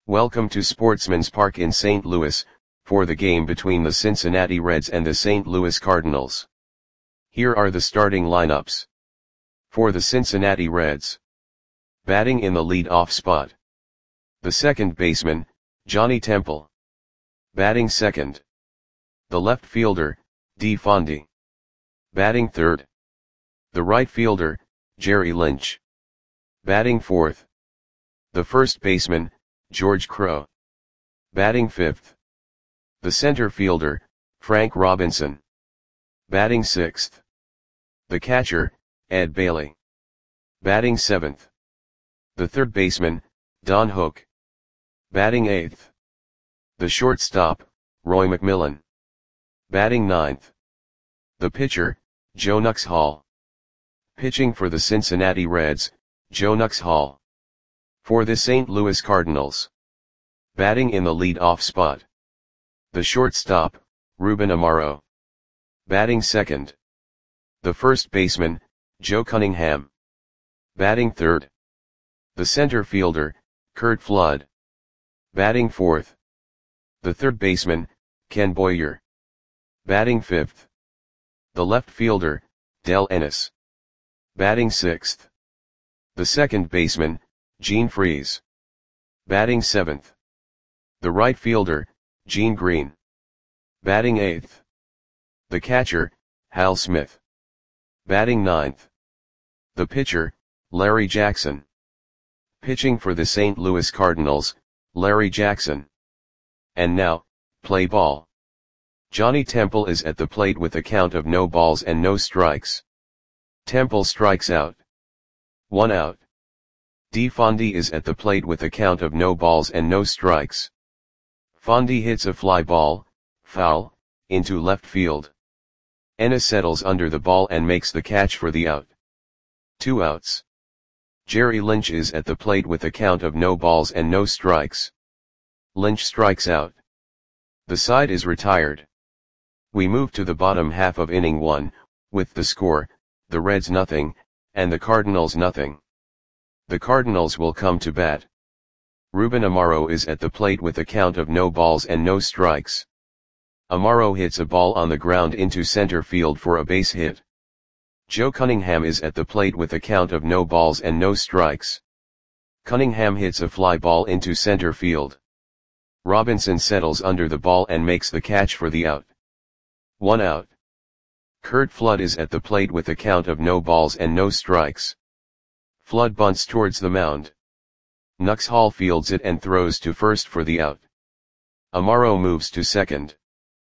Welcome to Sportsman's Park in St. Louis, for the game between the Cincinnati Reds and the St. Louis Cardinals. Here are the starting lineups. For the Cincinnati Reds. Batting in the lead-off spot. The second baseman, Johnny Temple. Batting second. The left fielder, Dee Fondy. Batting third. The right fielder, Jerry Lynch. Batting fourth. The first baseman, George Crowe. Batting fifth. The center fielder, Frank Robinson. Batting sixth. The catcher, Ed Bailey. Batting seventh. The third baseman, Don Hook. Batting eighth. The shortstop, Roy McMillan. Batting ninth. The pitcher, Joe Nuxhall. Pitching for the Cincinnati Reds, Joe Nuxhall. For the St. Louis Cardinals. Batting in the lead-off spot. The shortstop, Ruben Amaro. Batting second. The first baseman, Joe Cunningham. Batting third. The center fielder, Curt Flood. Batting fourth. The third baseman, Ken Boyer. Batting fifth. The left fielder, Del Ennis. Batting sixth. The second baseman, Gene Freese. Batting seventh. The right fielder, Gene Green. Batting eighth. The catcher, Hal Smith. Batting ninth. The pitcher, Larry Jackson. Pitching for the St. Louis Cardinals, Larry Jackson. And now, play ball. Johnny Temple is at the plate with a count of no balls and no strikes. Temple strikes out. 1 out. Dee Fondy is at the plate with a count of no balls and no strikes. Fondy hits a fly ball, foul, into left field. Ennis settles under the ball and makes the catch for the out. 2 outs. Jerry Lynch is at the plate with a count of no balls and no strikes. Lynch strikes out. The side is retired. We move to the bottom half of inning 1, with the score, the Reds nothing, and the Cardinals nothing. The Cardinals will come to bat. Ruben Amaro is at the plate with a count of no balls and no strikes. Amaro hits a ball on the ground into center field for a base hit. Joe Cunningham is at the plate with a count of no balls and no strikes. Cunningham hits a fly ball into center field. Robinson settles under the ball and makes the catch for the out. 1 out. Curt Flood is at the plate with a count of no balls and no strikes. Flood bunts towards the mound. Nuxhall fields it and throws to first for the out. Amaro moves to second.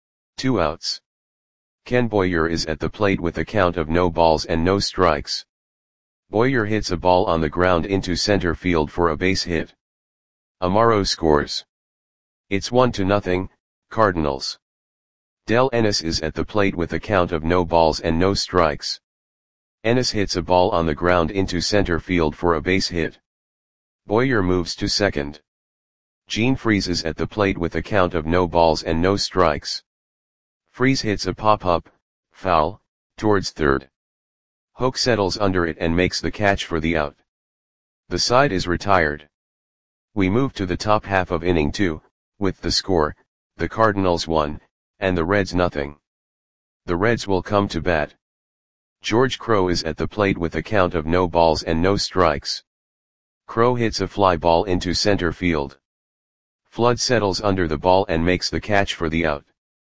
2 outs. Ken Boyer is at the plate with a count of no balls and no strikes. Boyer hits a ball on the ground into center field for a base hit. Amaro scores. It's 1-0, Cardinals. Del Ennis is at the plate with a count of no balls and no strikes. Ennis hits a ball on the ground into center field for a base hit. Boyer moves to second. Gene Freese is at the plate with a count of no balls and no strikes. Freese hits a pop-up, foul, towards third. Hook settles under it and makes the catch for the out. The side is retired. We move to the top half of inning 2, with the score, the Cardinals 1, and the Reds nothing. The Reds will come to bat. George Crowe is at the plate with a count of no balls and no strikes. Crowe hits a fly ball into center field. Flood settles under the ball and makes the catch for the out.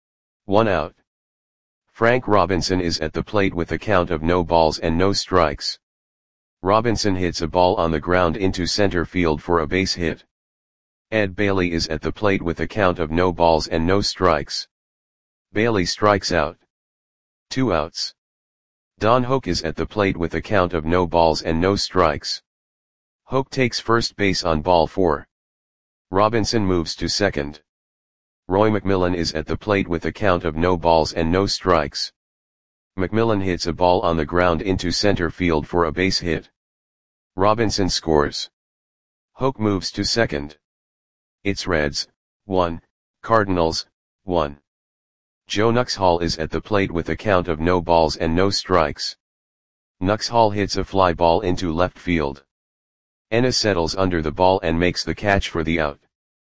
1 out. Frank Robinson is at the plate with a count of no balls and no strikes. Robinson hits a ball on the ground into center field for a base hit. Ed Bailey is at the plate with a count of no balls and no strikes. Bailey strikes out. 2 outs. Don Hook is at the plate with a count of no balls and no strikes. Hook takes first base on ball 4. Robinson moves to second. Roy McMillan is at the plate with a count of no balls and no strikes. McMillan hits a ball on the ground into center field for a base hit. Robinson scores. Hook moves to second. It's Reds, 1, Cardinals, 1. Joe Nuxhall is at the plate with a count of no balls and no strikes. Nuxhall hits a fly ball into left field. Ennis settles under the ball and makes the catch for the out.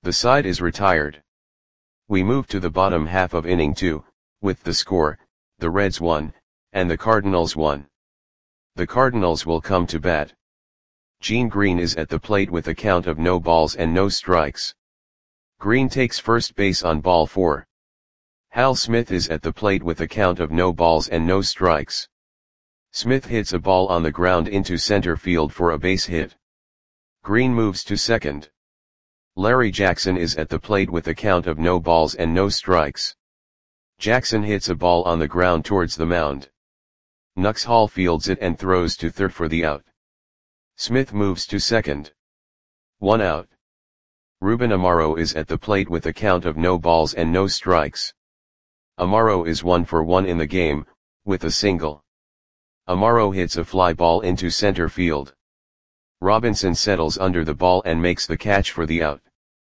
The side is retired. We move to the bottom half of inning 2, with the score, the Reds 1, and the Cardinals 1. The Cardinals will come to bat. Gene Green is at the plate with a count of no balls and no strikes. Green takes first base on ball 4. Hal Smith is at the plate with a count of no balls and no strikes. Smith hits a ball on the ground into center field for a base hit. Green moves to second. Larry Jackson is at the plate with a count of no balls and no strikes. Jackson hits a ball on the ground towards the mound. Nux Hall fields it and throws to third for the out. Smith moves to second. 1 out. Ruben Amaro is at the plate with a count of no balls and no strikes. Amaro is 1 for 1 in the game, with a single. Amaro hits a fly ball into center field. Robinson settles under the ball and makes the catch for the out.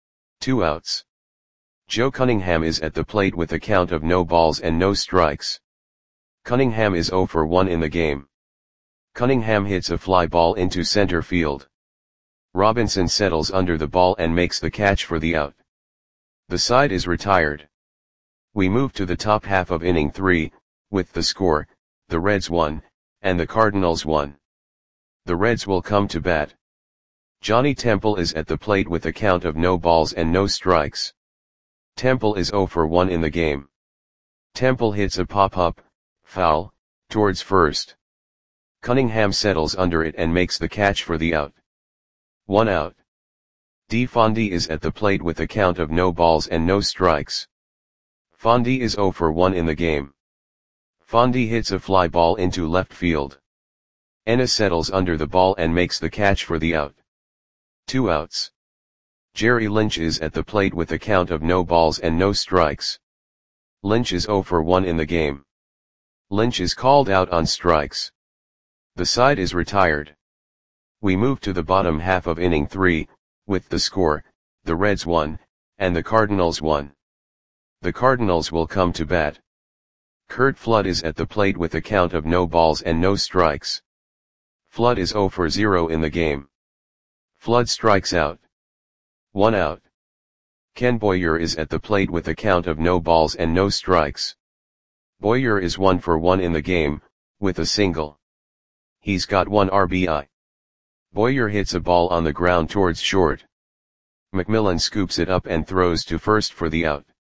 2 outs. Joe Cunningham is at the plate with a count of no balls and no strikes. Cunningham is 0 for 1 in the game. Cunningham hits a fly ball into center field. Robinson settles under the ball and makes the catch for the out. The side is retired. We move to the top half of inning 3, with the score, the Reds 1, and the Cardinals 1. The Reds will come to bat. Johnny Temple is at the plate with a count of no balls and no strikes. Temple is 0 for 1 in the game. Temple hits a pop-up, foul, towards first. Cunningham settles under it and makes the catch for the out. 1 out. D. Fondy is at the plate with a count of no balls and no strikes. Fondy is 0 for 1 in the game. Fondy hits a fly ball into left field. Ennis settles under the ball and makes the catch for the out. 2 outs. Jerry Lynch is at the plate with a count of no balls and no strikes. Lynch is 0 for 1 in the game. Lynch is called out on strikes. The side is retired. We move to the bottom half of inning 3, with the score, the Reds 1, and the Cardinals 1. The Cardinals will come to bat. Curt Flood is at the plate with a count of no balls and no strikes. Flood is 0 for 0 in the game. Flood strikes out. 1 out. Ken Boyer is at the plate with a count of no balls and no strikes. Boyer is 1 for 1 in the game, with a single. He's got 1 RBI. Boyer hits a ball on the ground towards short. McMillan scoops it up and throws to first for the out.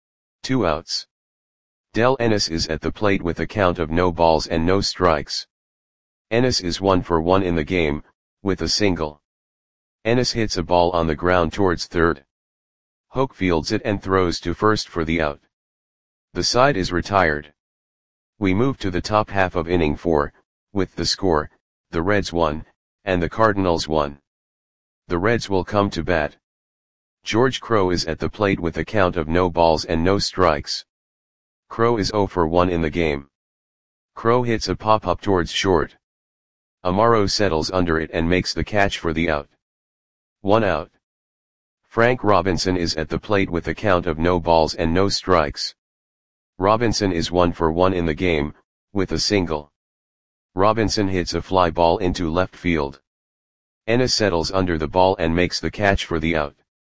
2 outs. Del Ennis is at the plate with a count of no balls and no strikes. Ennis is 1 for 1 in the game, with a single. Ennis hits a ball on the ground towards third. Hoke fields it and throws to first for the out. The side is retired. We move to the top half of inning 4, with the score, the Reds 1, and the Cardinals 1. The Reds will come to bat. George Crowe is at the plate with a count of no balls and no strikes. Crowe is 0 for 1 in the game. Crowe hits a pop-up towards short. Amaro settles under it and makes the catch for the out. 1 out. Frank Robinson is at the plate with a count of no balls and no strikes. Robinson is 1 for 1 in the game, with a single. Robinson hits a fly ball into left field. Ennis settles under the ball and makes the catch for the out.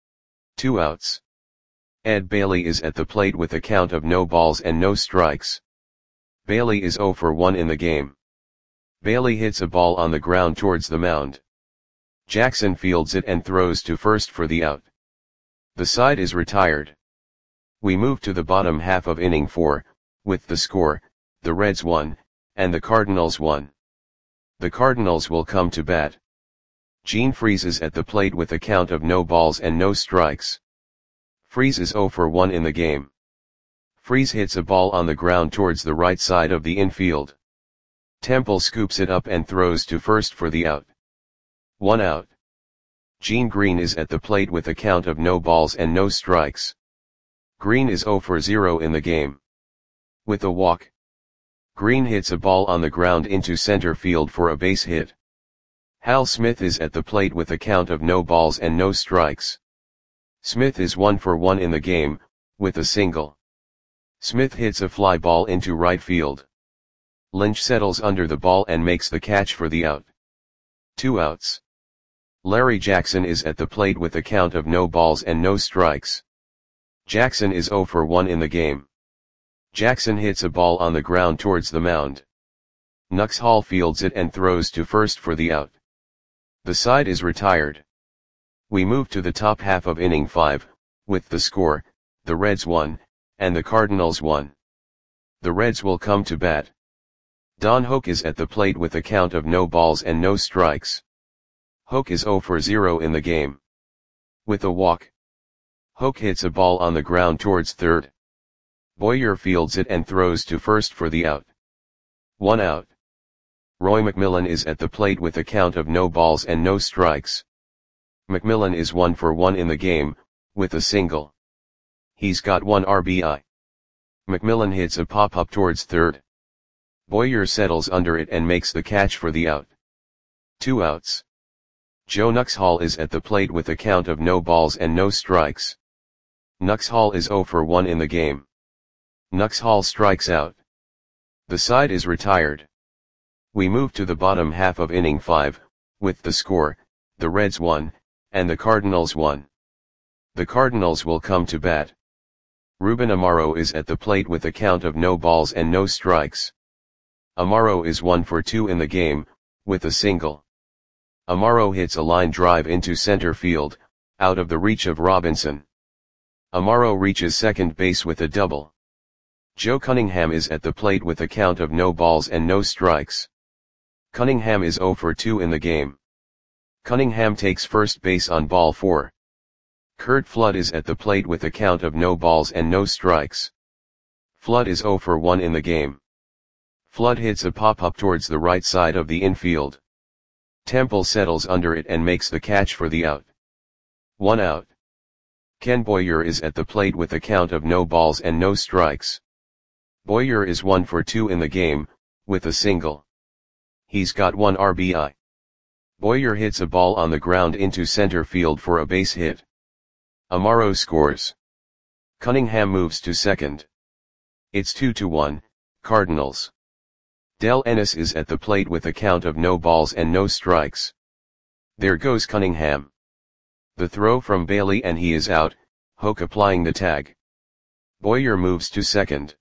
2 outs. Ed Bailey is at the plate with a count of no balls and no strikes. Bailey is 0 for 1 in the game. Bailey hits a ball on the ground towards the mound. Jackson fields it and throws to first for the out. The side is retired. We move to the bottom half of inning 4, with the score, the Reds 1, and the Cardinals 1. The Cardinals will come to bat. Gene Freese is at the plate with a count of no balls and no strikes. Freese is 0 for 1 in the game. Freese hits a ball on the ground towards the right side of the infield. Temple scoops it up and throws to first for the out. 1 out. Gene Green is at the plate with a count of no balls and no strikes. Green is 0 for 0 in the game. With a walk. Green hits a ball on the ground into center field for a base hit. Hal Smith is at the plate with a count of no balls and no strikes. Smith is 1 for 1 in the game, with a single. Smith hits a fly ball into right field. Lynch settles under the ball and makes the catch for the out. 2 outs. Larry Jackson is at the plate with a count of no balls and no strikes. Jackson is 0 for 1 in the game. Jackson hits a ball on the ground towards the mound. Nuxhall fields it and throws to first for the out. The side is retired. We move to the top half of inning 5, with the score, the Reds 1, and the Cardinals 1. The Reds will come to bat. Don Hoak is at the plate with a count of no balls and no strikes. Hoak is 0 for 0 in the game. With a walk. Hoak hits a ball on the ground towards third. Boyer fields it and throws to first for the out. 1 out. Roy McMillan is at the plate with a count of no balls and no strikes. McMillan is 1 for 1 in the game, with a single. He's got 1 RBI. McMillan hits a pop-up towards third. Boyer settles under it and makes the catch for the out. 2 outs. Joe Nuxhall is at the plate with a count of no balls and no strikes. Nuxhall is 0 for 1 in the game. Nuxhall strikes out. The side is retired. We move to the bottom half of inning 5, with the score, the Reds 1, and the Cardinals 1. The Cardinals will come to bat. Ruben Amaro is at the plate with a count of no balls and no strikes. Amaro is 1 for 2 in the game, with a single. Amaro hits a line drive into center field, out of the reach of Robinson. Amaro reaches second base with a double. Joe Cunningham is at the plate with a count of no balls and no strikes. Cunningham is 0 for 2 in the game. Cunningham takes first base on ball 4. Curt Flood is at the plate with a count of no balls and no strikes. Flood is 0 for 1 in the game. Flood hits a pop-up towards the right side of the infield. Temple settles under it and makes the catch for the out. 1 out. Ken Boyer is at the plate with a count of no balls and no strikes. Boyer is 1 for 2 in the game, with a single. He's got 1 RBI. Boyer hits a ball on the ground into center field for a base hit. Amaro scores. Cunningham moves to second. It's 2-1, Cardinals. Del Ennis is at the plate with a count of no balls and no strikes. There goes Cunningham. The throw from Bailey and he is out, Hoak applying the tag. Boyer moves to second.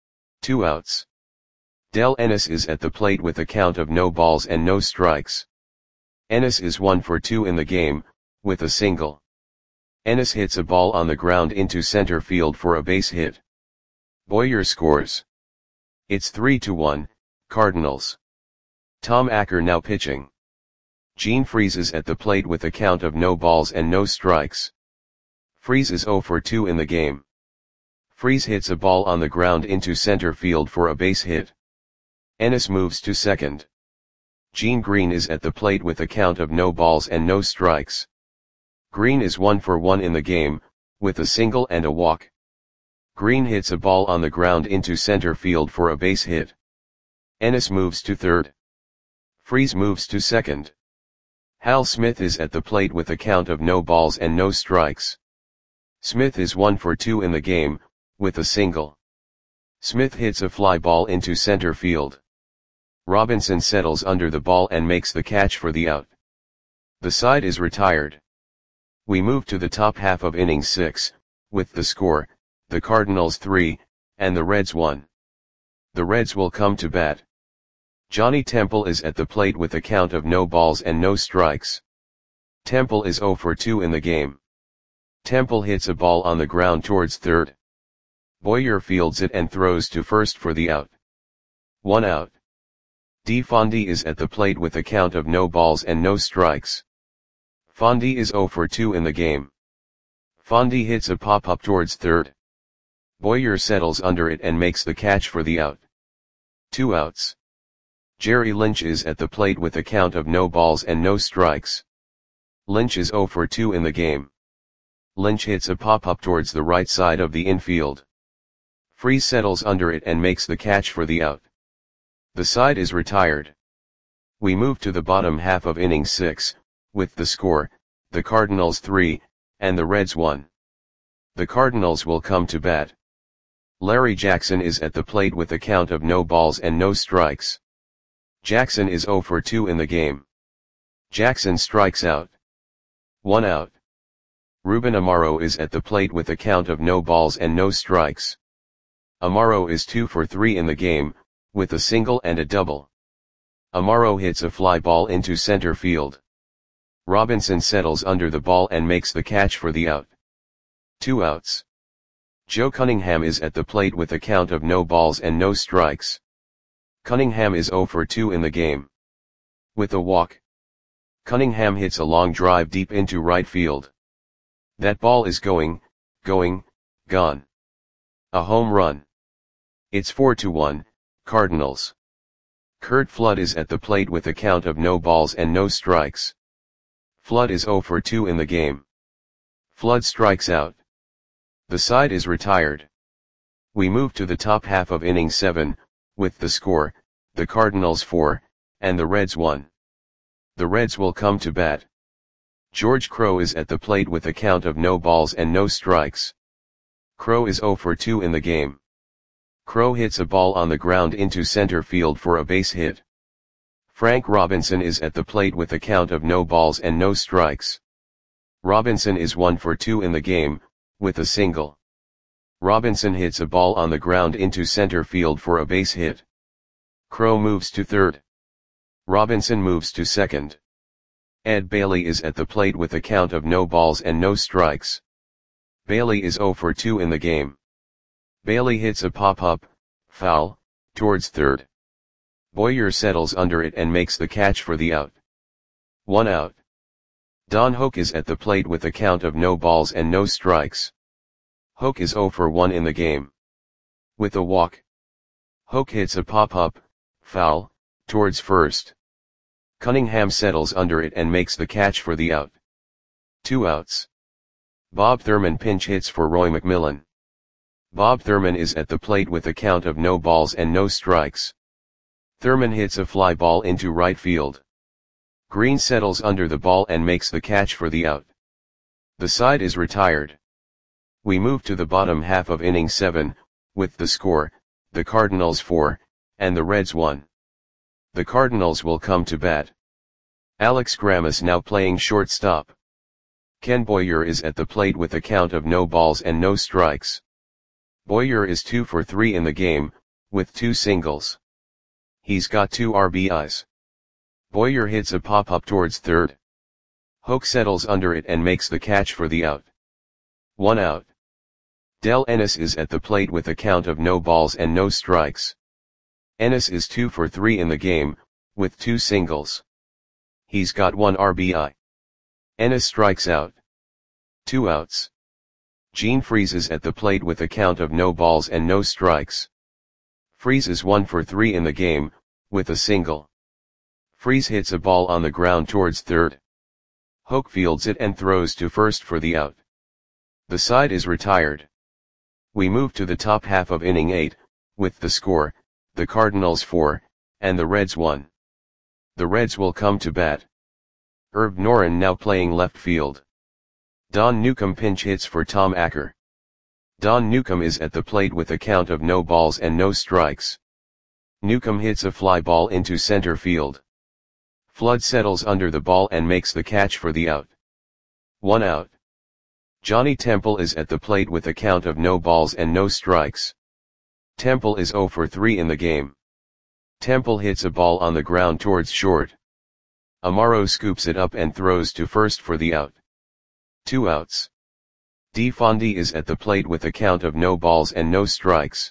2 outs. Del Ennis is at the plate with a count of no balls and no strikes. Ennis is 1 for 2 in the game, with a single. Ennis hits a ball on the ground into center field for a base hit. Boyer scores. It's 3-1, Cardinals. Tom Acker now pitching. Gene Freese is at the plate with a count of no balls and no strikes. Freese is 0 for 2 in the game. Freese hits a ball on the ground into center field for a base hit. Ennis moves to second. Gene Green is at the plate with a count of no balls and no strikes. Green is 1 for 1 in the game, with a single and a walk. Green hits a ball on the ground into center field for a base hit. Ennis moves to third. Freese moves to second. Hal Smith is at the plate with a count of no balls and no strikes. Smith is 1 for 2 in the game, with a single. Smith hits a fly ball into center field. Robinson settles under the ball and makes the catch for the out. The side is retired. We move to the top half of inning 6, with the score, the Cardinals 3, and the Reds 1. The Reds will come to bat. Johnny Temple is at the plate with a count of no balls and no strikes. Temple is 0 for 2 in the game. Temple hits a ball on the ground towards third. Boyer fields it and throws to first for the out. 1 out. D. Fondy is at the plate with a count of no balls and no strikes. Fondy is 0 for 2 in the game. Fondy hits a pop-up towards third. Boyer settles under it and makes the catch for the out. 2 outs. Jerry Lynch is at the plate with a count of no balls and no strikes. Lynch is 0 for 2 in the game. Lynch hits a pop-up towards the right side of the infield. Freese settles under it and makes the catch for the out. The side is retired. We move to the bottom half of inning 6, with the score, the Cardinals 3, and the Reds 1. The Cardinals will come to bat. Larry Jackson is at the plate with a count of no balls and no strikes. Jackson is 0 for 2 in the game. Jackson strikes out. 1 out. Ruben Amaro is at the plate with a count of no balls and no strikes. Amaro is 2 for 3 in the game, with a single and a double. Amaro hits a fly ball into center field. Robinson settles under the ball and makes the catch for the out. 2 outs. Joe Cunningham is at the plate with a count of no balls and no strikes. Cunningham is 0 for 2 in the game. With a walk, Cunningham hits a long drive deep into right field. That ball is gone. A home run. It's 4-1, Cardinals. Curt Flood is at the plate with a count of no balls and no strikes. Flood is 0 for 2 in the game. Flood strikes out. The side is retired. We move to the top half of inning 7, with the score, the Cardinals 4, and the Reds 1. The Reds will come to bat. George Crowe is at the plate with a count of no balls and no strikes. Crowe is 0 for 2 in the game. Crowe hits a ball on the ground into center field for a base hit. Frank Robinson is at the plate with a count of no balls and no strikes. Robinson is 1 for 2 in the game, with a single. Robinson hits a ball on the ground into center field for a base hit. Crowe moves to third. Robinson moves to second. Ed Bailey is at the plate with a count of no balls and no strikes. Bailey is 0 for 2 in the game. Bailey hits a pop-up, foul, towards third. Boyer settles under it and makes the catch for the out. 1 out. Don Hoak is at the plate with a count of no balls and no strikes. Hoak is 0 for 1 in the game. With a walk, Hoak hits a pop-up, foul, towards first. Cunningham settles under it and makes the catch for the out. 2 outs. Bob Thurman pinch hits for Roy McMillan. Bob Thurman is at the plate with a count of no balls and no strikes. Thurman hits a fly ball into right field. Green settles under the ball and makes the catch for the out. The side is retired. We move to the bottom half of inning 7, with the score, the Cardinals 4, and the Reds 1. The Cardinals will come to bat. Alex Graham is now playing shortstop. Ken Boyer is at the plate with a count of no balls and no strikes. Boyer is 2 for 3 in the game, with 2 singles. He's got 2 RBIs. Boyer hits a pop-up towards third. Hoak settles under it and makes the catch for the out. 1 out. Del Ennis is at the plate with a count of no balls and no strikes. Ennis is 2 for 3 in the game, with 2 singles. He's got 1 RBI. Ennis strikes out. 2 outs. Gene Freese is at the plate with a count of no balls and no strikes. Freese is 1 for 3 in the game, with a single. Freese hits a ball on the ground towards third. Hoak fields it and throws to first for the out. The side is retired. We move to the top half of inning 8, with the score, the Cardinals 4, and the Reds 1. The Reds will come to bat. Herb Noren now playing left field. Don Newcomb pinch hits for Tom Acker. Don Newcomb is at the plate with a count of no balls and no strikes. Newcomb hits a fly ball into center field. Flood settles under the ball and makes the catch for the out. 1 out. Johnny Temple is at the plate with a count of no balls and no strikes. Temple is 0 for 3 in the game. Temple hits a ball on the ground towards short. Amaro scoops it up and throws to first for the out. 2 outs. D. Fondy is at the plate with a count of no balls and no strikes.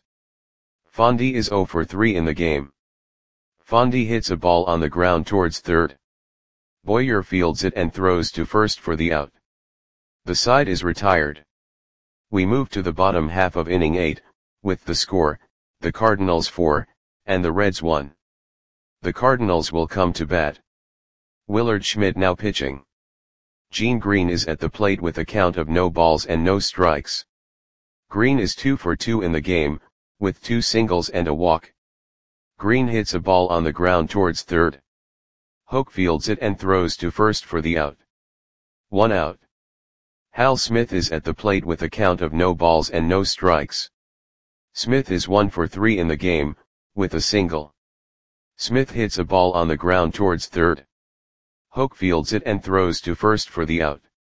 Fondy is 0 for 3 in the game. Fondy hits a ball on the ground towards third. Boyer fields it and throws to first for the out. The side is retired. We move to the bottom half of inning 8, with the score, the Cardinals 4, and the Reds 1. The Cardinals will come to bat. Willard Schmidt now pitching. Gene Green is at the plate with a count of no balls and no strikes. Green is 2 for 2 in the game, with 2 singles and a walk. Green hits a ball on the ground towards third. Hoak fields it and throws to first for the out. 1 out. Hal Smith is at the plate with a count of no balls and no strikes. Smith is 1 for 3 in the game, with a single. Smith hits a ball on the ground towards third. Hoak fields it and throws to first for the out.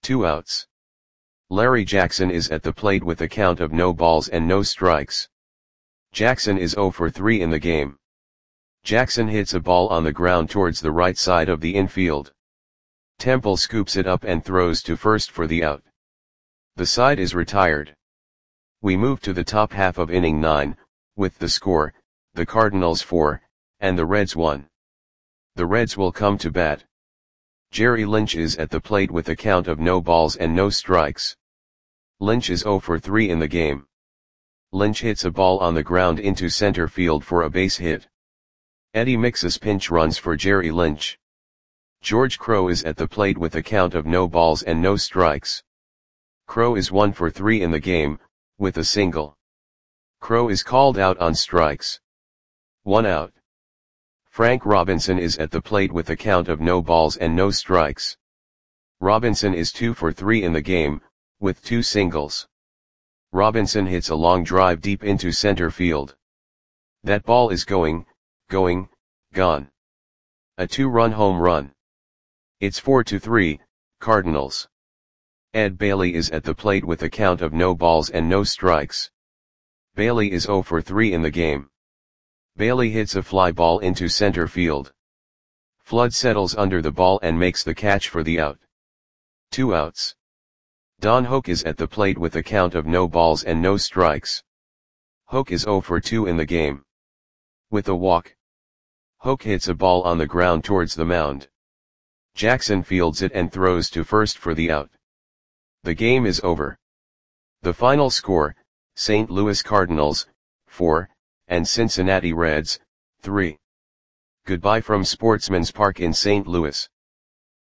2 outs. Larry Jackson is at the plate with a count of no balls and no strikes. Jackson is 0 for 3 in the game. Jackson hits a ball on the ground towards the right side of the infield. Temple scoops it up and throws to first for the out. The side is retired. We move to the top half of inning 9, with the score, the Cardinals 4, and the Reds 1. The Reds will come to bat. Jerry Lynch is at the plate with a count of no balls and no strikes. Lynch is 0 for 3 in the game. Lynch hits a ball on the ground into center field for a base hit. Eddie Mixas pinch runs for Jerry Lynch. George Crowe is at the plate with a count of no balls and no strikes. Crowe is 1 for 3 in the game, with a single. Crowe is called out on strikes. 1 out. Frank Robinson is at the plate with a count of no balls and no strikes. Robinson is 2 for 3 in the game, with 2 singles. Robinson hits a long drive deep into center field. That ball is gone. A 2-run home run. It's 4-3, Cardinals. Ed Bailey is at the plate with a count of no balls and no strikes. Bailey is 0 for 3 in the game. Bailey hits a fly ball into center field. Flood settles under the ball and makes the catch for the out. 2 outs. Don Hoak is at the plate with a count of no balls and no strikes. Hoak is 0 for 2 in the game. With a walk. Hoak hits a ball on the ground towards the mound. Jackson fields it and throws to first for the out. The game is over. The final score, St. Louis Cardinals, 4, and Cincinnati Reds, 3. Goodbye from Sportsman's Park in St. Louis.